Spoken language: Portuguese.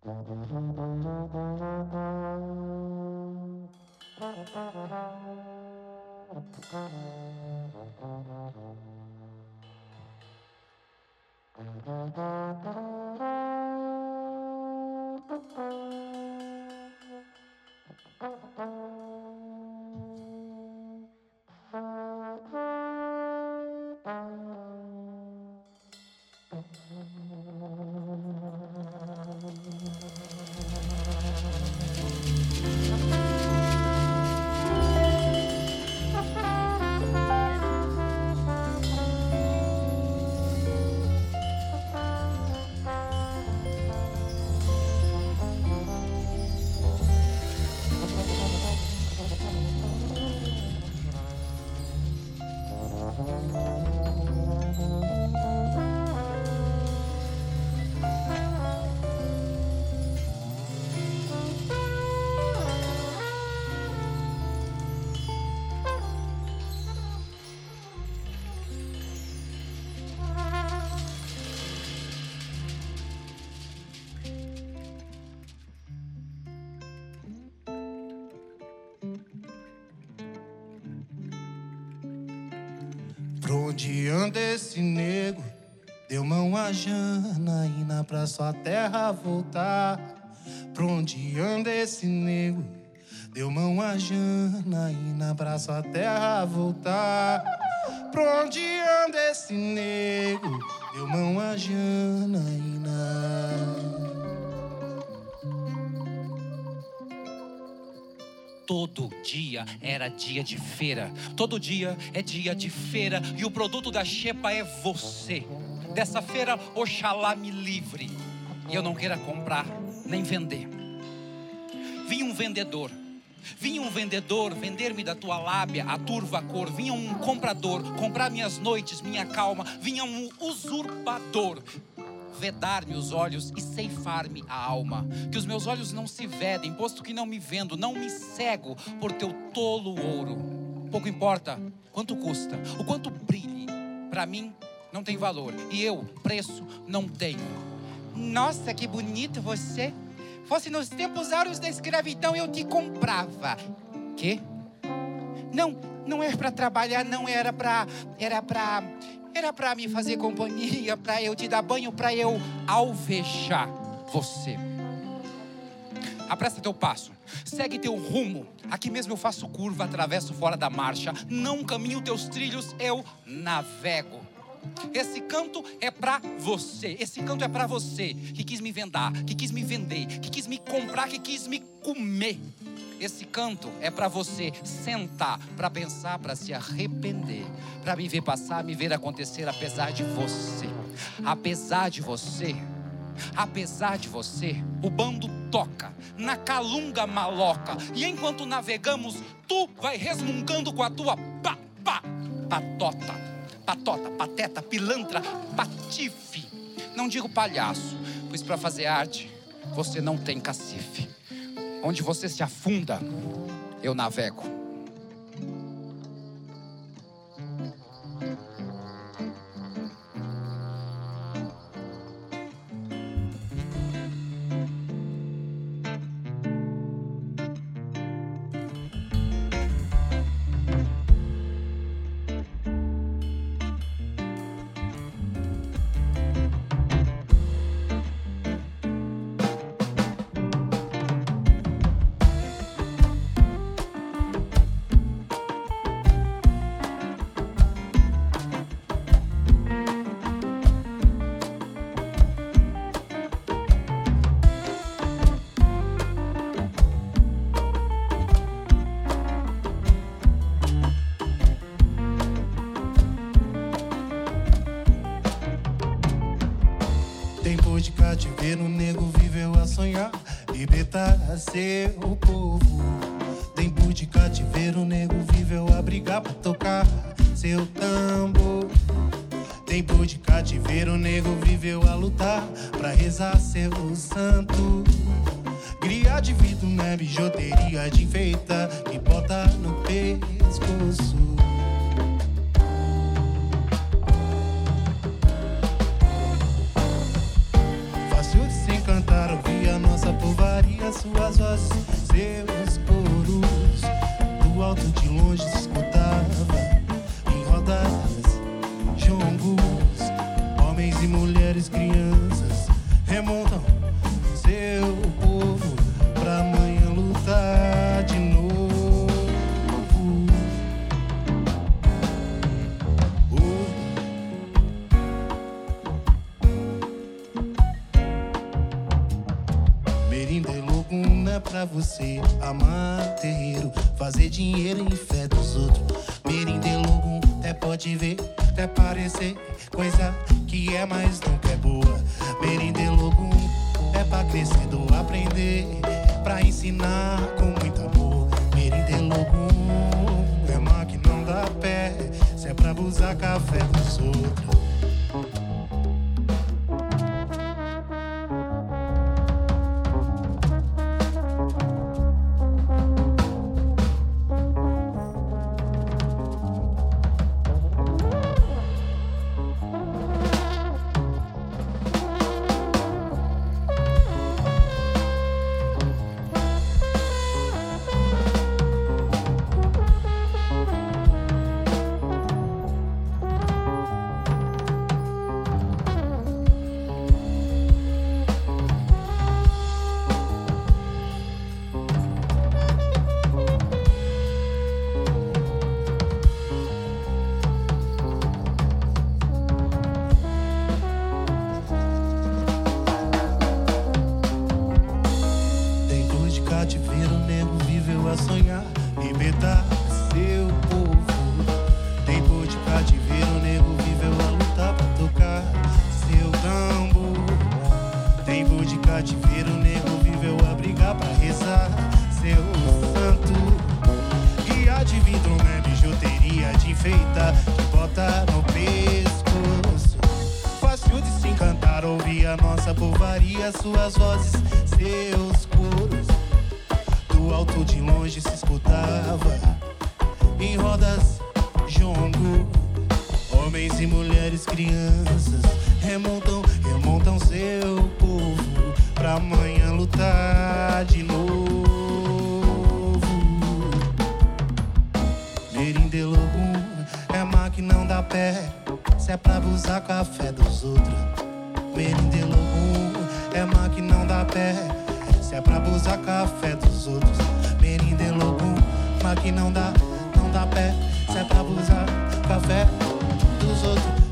Pra onde anda esse nego? Deu mão a Janaína pra sua terra voltar. Pra onde anda esse nego? Deu mão a Janaína pra sua terra voltar. Pra onde anda esse nego? Deu mão a Janaína. Todo dia era dia de feira. Todo dia é dia de feira. E o produto da xepa é você. Dessa feira, oxalá me livre. E eu não queira comprar, nem vender. Vinha um vendedor vender-me da tua lábia a turva cor. Vinha um comprador comprar minhas noites, minha calma. Vinha um usurpador vedar-me os olhos e ceifar-me a alma. Que os meus olhos não se vedem, posto que não me vendo, não me cego por teu tolo ouro. Pouco importa quanto custa, o quanto brilhe, pra mim não tem valor. E eu, preço, não tenho. Nossa, que bonito você. Fosse nos tempos áureos da escravidão, eu te comprava. Quê? Não era pra trabalhar, não era pra... Era pra me fazer companhia, pra eu te dar banho, pra eu alvejar você. Apressa teu passo, segue teu rumo. Aqui mesmo eu faço curva, atravesso fora da marcha. Não caminho teus trilhos, eu navego. Esse canto é pra você. Esse canto é pra você que quis me vendar, que quis me vender, que quis me comprar, que quis me comer. Esse canto é pra você sentar, pra pensar, pra se arrepender, pra me ver passar, me ver acontecer apesar de você. Apesar de você, o bando toca na calunga maloca. E enquanto navegamos, tu vai resmungando com a tua patota, pateta, pilantra, patife. Não digo palhaço, pois pra fazer arte você não tem cacife. Onde você se afunda, eu navego. Tempo de cativeiro, o nego viveu a sonhar, libertar seu povo. Tempo de cativeiro, o nego viveu a brigar pra tocar seu tambor. Tempo de cativeiro, o nego viveu a lutar pra rezar seu santo. Cria de vidro não é bijuteria de enfeita que bota no pescoço. Fácil de se encantar, ouvir a nossa Varia suas vozes, seus coros. Do alto de longe se escutava em rodas, jongos. Homens e mulheres, crianças remontam seu povo pra amanhã lutar de novo. Merindelogo não é pra você amar terreiro, fazer dinheiro em fé dos outros. Merindelogo até pode ver, até parecer coisa que é, mas nunca é boa. Merindelogo é pra crescer, do aprender, pra ensinar com muito amor. Merindelogo é má que não dá pé, se é pra abusar café dos outros. Cativeiro, o nego viveu a sonhar, libertar seu povo. Tempo de cativeiro, o nego viveu a lutar pra tocar seu tambor. Tempo de cativeiro, o nego viveu a brigar pra rezar seu santo. Guia de vidro não é bijuteria de enfeitar, que bota no pescoço. Fácil de se encantar, ouvir a nossa povaria, suas vozes, seus coros. Do alto de longe se escutava em rodas, jongo. Homens e mulheres, crianças remontam seu povo pra amanhã lutar de novo. Merindelogo é má que não dá pé, se é pra abusar café dos outros. Merindelogo é má que não dá pé, se é pra abusar café dos outros. Merindelogo, mas que não dá pé, se é pra abusar café dos outros.